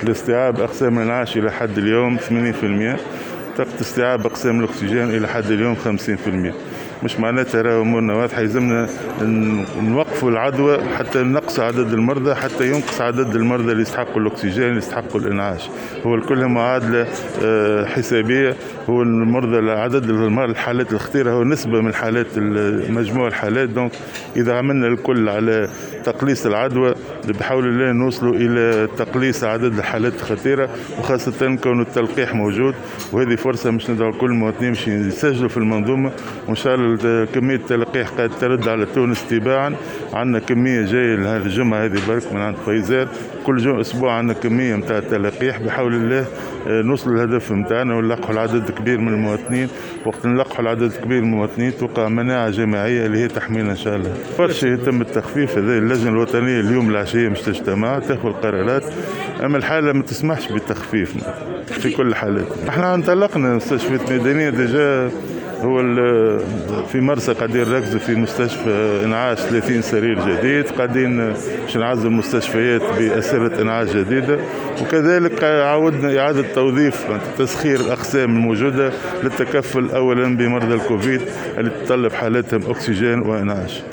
لاستيعاب أقسام الإنعاش إلى حد اليوم 80%. طاقة استيعاب أقسام الأكسجين إلى حد اليوم 50%. مش معناتها راهو أمورنا واضحة، يلزمنا نوقفوا العدوى حتى نقص عدد المرضى، حتى ينقص عدد المرضى اللي يستحقوا الأكسجين اللي يستحقوا الإنعاش. هو الكل معادلة حسابية. هو المرضى عدد الحالات الخطيرة هو نسبة من حالات مجموع الحالات. دونك إذا عملنا الكل على تقليص العدوى بحول الله نوصلوا إلى تقليص عدد الحالات الخطيرة، وخاصة كون التلقيح موجود. وهذه فرصة مش ندعو كل المواطنين مش يسجلوا في المنظومة، وإن شاء الله كمية التلقيح قاعد ترد على تونس تباعا. عندنا كمية جاية لهذه الجمعة هذه برك من عند فايزر، كل أسبوع عندنا كمية متاع التلقيح بحول الله نوصل الهدف متاعنا ونلقحوا العدد كبير من المواطنين. وقت نلقحوا العدد كبير من المواطنين توقع مناعة جماعية اللي هي تحمينا إن شاء الله. برشا يتم التخفيف. هذه اللجنة الوطنية اليوم العشية مش تجتمع تاخذ القرارات، أما الحالة ما تسمحش بالتخفيف في كل الحالات. احنا انطلقنا مستشفيات ميدانية ديجا. هو في مرسى قاعدين نركزوا في مستشفى إنعاش 30 سرير جديد، قاعدين باش نعزل المستشفيات بأسرة إنعاش جديدة، وكذلك عاودنا إعادة توظيف تسخير الأقسام الموجودة للتكفل أولا بمرضى الكوفيد اللي تتطلب حالاتهم أكسجين وإنعاش.